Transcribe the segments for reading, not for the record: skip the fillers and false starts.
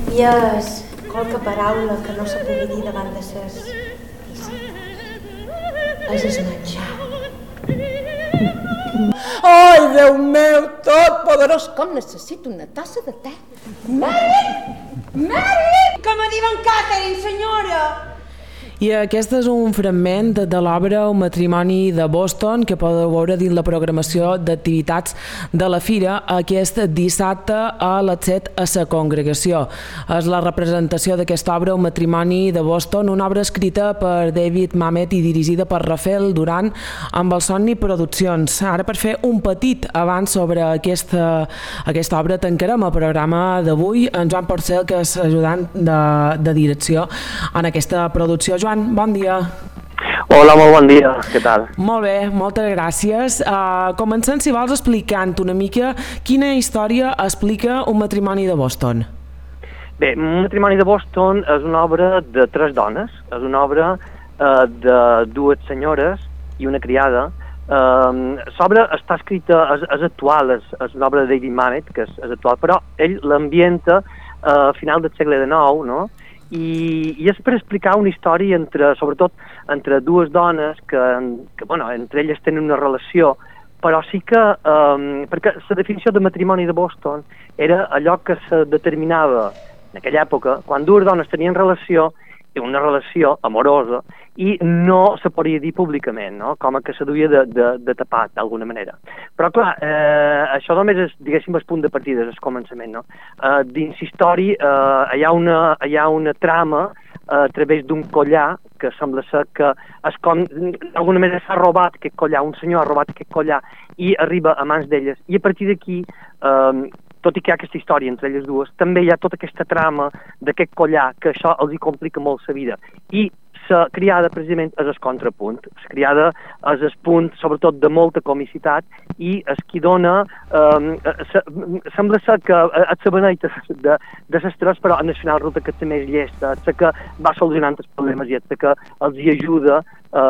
I és qualque paraula que no se pugui dir davant de ses és el menjar. Ai, Déu meu, tot poderós, com necessito una tassa de te. Mary! Que me diuen Catherine, senyora! I aquest és un fragment de l'obra Un matrimoni de Boston que podeu veure dins la programació d'activitats de la Fira aquest dissabte a les 7 a la Congregació. És la representació d'aquesta obra Un matrimoni de Boston, una obra escrita per David Mamet i dirigida per Rafael Duran amb el Somni Produccions. Ara, per fer un petit avanç sobre aquesta obra, tancarem el programa d'avui en Joan Porcel, que és ajudant de direcció en aquesta producció. Joan, bon dia. Hola, molt bon dia. Què tal? Molt bé, moltes gràcies. Comencem, si vols, explicant una mica quina història explica Un matrimoni de Boston. Bé, Un matrimoni de Boston és una obra de 3 dones. És una obra de 2 senyores i una criada. L'obra està escrita, és actual, és l'obra de David Mamet, que és actual, però ell l'ambienta a final del segle XIX, no? I és per explicar una història sobretot entre 2 dones que bueno, entre elles tenen una relació, però sí que, perquè la definició de matrimoni de Boston era allò que se determinava en aquella època, quan 2 dones tenien relació, una relació amorosa, i no se podia dir públicament, no? Com que se duia de tapar, d'alguna manera. Però, clar, això només és, diguéssim, el punt de partida, és el començament, no? Dins història hi ha una trama a través d'un collar que sembla ser que d'alguna manera s'ha robat aquest collar, un senyor ha robat aquest collar i arriba a mans d'elles, i a partir d'aquí tot i que hi ha aquesta història entre elles 2, també hi ha tota aquesta trama d'aquest collar, que això els hi complica molt la vida. I la criada, precisament, és el contrapunt. La criada és el punt, sobretot, de molta comicitat, i és qui dona... sembla ser que és la beneita de l'estrès, però en el final resulta que també és llesta, és que va solucionant els problemes i és que els hi ajuda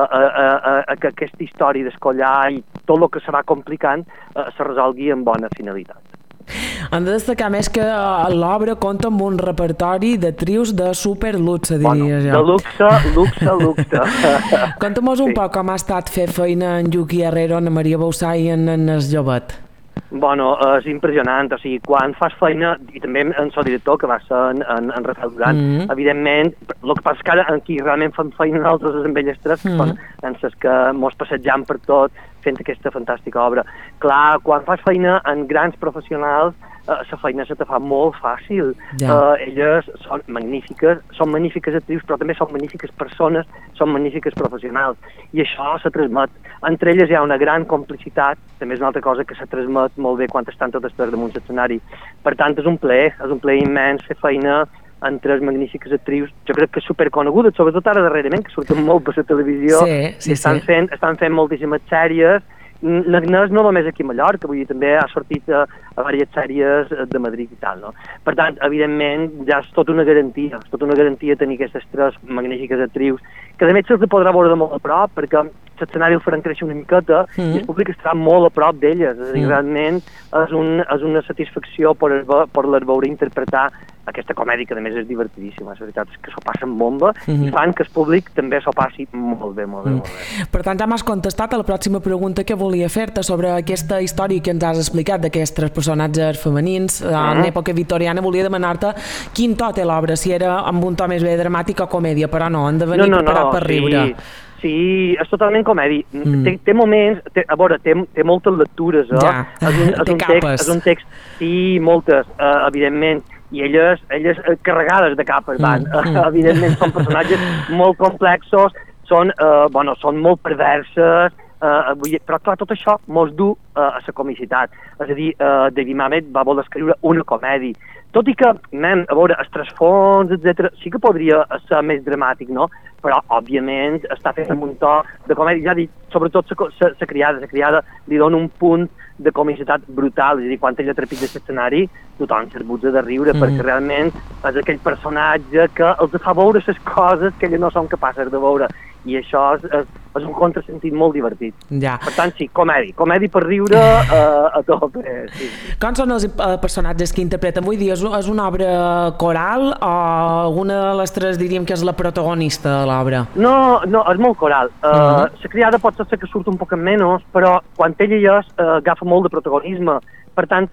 a que aquesta història del collar i tot el que se va complicant se resolgui amb bona finalitat. Hem de destacar més que l'obra compta amb un repertori de trios de superluxe, diria jo. De luxe. Conta'm-nos un poc com ha estat fer feina en Lluc Herrero, en Maria Bausà i en Ernest Llobet. Bueno, és impressionant, o sigui, quan fas feina, i també en el director, que va ser en Rafael Duran, evidentment, el que passa és que ara aquí realment fem feina nosaltres és amb elles 3, que són els que mos passejam per tot fent aquesta fantàstica obra. Clar, quan fas feina en grans professionals, la feina se te fa molt fàcil. Elles són magnífiques actrius, però també són magnífiques persones, són magnífiques professionals, i això se transmet. Entre elles hi ha una gran complicitat, també és una altra cosa que se transmet molt bé quan estan totes 3 damunt l'escenari. Per tant, és un plaer immens fer feina entre les magnífiques actrius, jo crec que superconegudes, sobretot ara darrerament, que surten molt per la televisió, i estan fent moltíssimes sèries. L'Agnès no només aquí a Mallorca, vull dir, també ha sortit a diverses sèries de Madrid i tal, no? Per tant, evidentment, ja és tota una garantia tenir aquestes 3 magnífiques actrius, que a més se'ls podrà veure de molt a prop, perquè l'escenari el faran créixer una miqueta i el públic estarà molt a prop d'elles. És a dir, realment és una satisfacció poder veure interpretar aquesta comèdia, que a més és divertidíssima. La veritat és que s'ho passen bomba i fan que el públic també s'ho passi molt bé. Per tant, ja m'has contestat a la pròxima pregunta que volia fer-te sobre aquesta història que ens has explicat d'aquests 3 personatges femenins en època victoriana. Volia demanar-te quin to té l'obra, si era amb un to més bé dramàtic o comèdia, però no, han de venir preparat per riure. Sí, és totalment comèdia. Té moments, a veure, té moltes lectures, és un text, sí, moltes, evidentment, i elles carregades de capes van. Evidentment són personatges molt complexos, són molt perverses, però clar, tot això mos du a la comicitat. És a dir, David Mamet va voler escriure una comèdia. Tot i que, a veure, el trasfons, etc., sí que podria ser més dramàtic, no? Però, òbviament, està fet amb un to de comèdia. Ja dic, sobretot la criada li dona un punt de comicitat brutal. És a dir, quan ella trepitja l'escenari, tothom s'arbutza de riure, perquè realment és aquell personatge que els fa veure les coses que elles no són capaces de veure. I això és és un contrasentit molt divertit. Ja. Per tant, sí, comèdia per riure a tope. Sí. Com són els personatges que interpreten? Vull dir, és una obra coral o alguna de les tres diríem que és la protagonista de l'obra? No, és molt coral. La criada pot ser que surt un poc menys, però quan ella hi és, agafa molt de protagonisme. Per tant,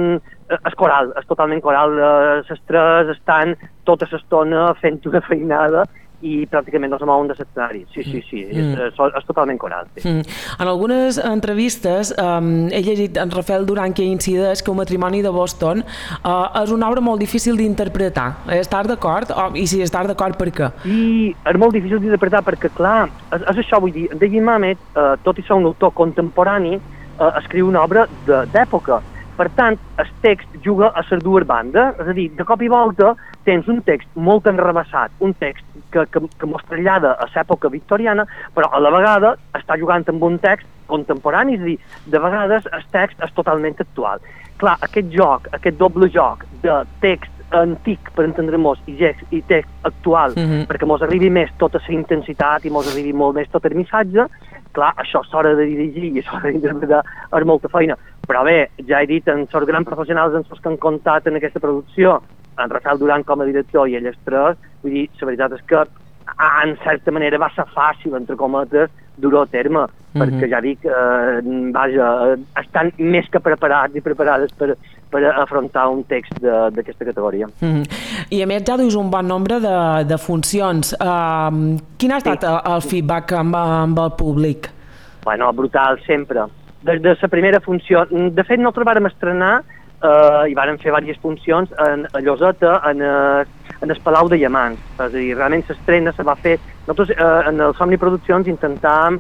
és coral, és totalment coral. Les tres estan tota l'estona fent una feinada i pràcticament no se mouen de l'escenari. Sí, és totalment coral. Sí. En algunes entrevistes he llegit en Rafael Duran que incideix que El matrimoni de Boston és una obra molt difícil d'interpretar. Estàs d'acord? I si estàs d'acord, per què? Sí, és molt difícil d'interpretar perquè, clar, és això, vull dir, David Mamet, tot i ser un autor contemporani, escriu una obra d'època. Per tant, el text juga a les dues bandes, és a dir, de cop i volta tens un text molt enrevessat, un text que mos trasllada a l'època victoriana, però a la vegada està jugant amb un text contemporani, és a dir, de vegades el text és totalment actual. Clar, aquest joc, aquest doble joc de text antic, per entendre-nos, i text actual, perquè mos arribi més tota la intensitat i mos arribi molt més tot el missatge, clar, això és hora de dirigir i és hora d'interpretar, és molta feina. Però bé, ja he dit, en els grans professionals en els que han comptat en aquesta producció, en Rafael Duran com a director i elles tres, vull dir, la veritat és que en certa manera va ser fàcil, entre cometes, dur-ho a terme, perquè ja dic, vaja, estan més que preparats i preparades per afrontar un text d'aquesta categoria. I a més ja duis un bon nombre de funcions. Quin ha estat el feedback amb el públic? Bueno, brutal, sempre. Des de la primera funció, de fet nosaltres vàrem estrenar i vàrem fer diverses funcions a Lloseta, en el Palau de Llamans. És a dir, realment l'estrena se va fer... Nosaltres en el Somni Produccions intentàvem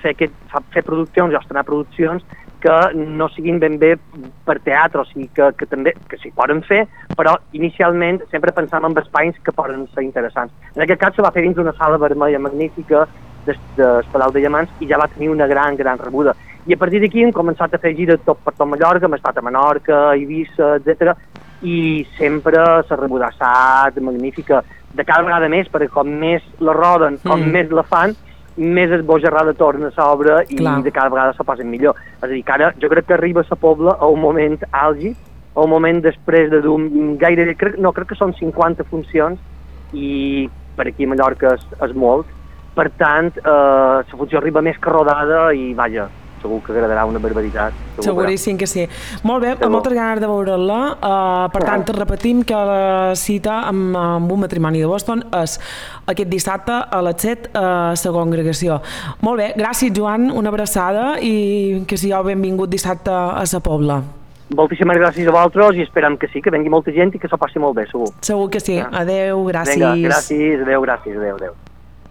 fer produccions o estrenar produccions que no siguin ben bé per teatre, o sigui que també que s'hi poden fer, però inicialment sempre pensàvem en espais que poden ser interessants. En aquest cas se va fer dins una sala vermella magnífica del Palau de Llamans i ja va tenir una gran rebuda. I a partir d'aquí hem començat a fer gira tot per tot Mallorca, hem estat a Menorca, Eivissa, etc. I sempre s'ha rebuda assat, magnífica, de cada vegada més, perquè com més la roden, com més la fan, més esbojarrada torna a l'obra i de cada vegada se posen millor. És a dir, que ara jo crec que arriba a la Pobla a un moment àlgid, a un moment després de gairebé, crec que són 50 funcions i per aquí a Mallorca és molt. Per tant, la funció arriba més que rodada i, vaja, segur que agradarà una barbaritat. Seguríssim que sí. Molt bé, amb moltes ganes de veure-la. Per tant, repetim que la cita amb Un matrimoni de Boston és aquest dissabte a les 7 a la congregació. Molt bé, gràcies Joan, una abraçada i que sigueu benvingut dissabte a la Pobla. Moltíssimes gràcies a vosaltres i esperem que sí, que vengui molta gent i que s'ho passi molt bé, segur. Segur que sí. Adéu, gràcies. Vinga, gràcies, adéu.